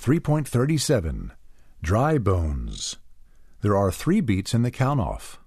3.37. Dry bones. There are 3 beats in the count-off.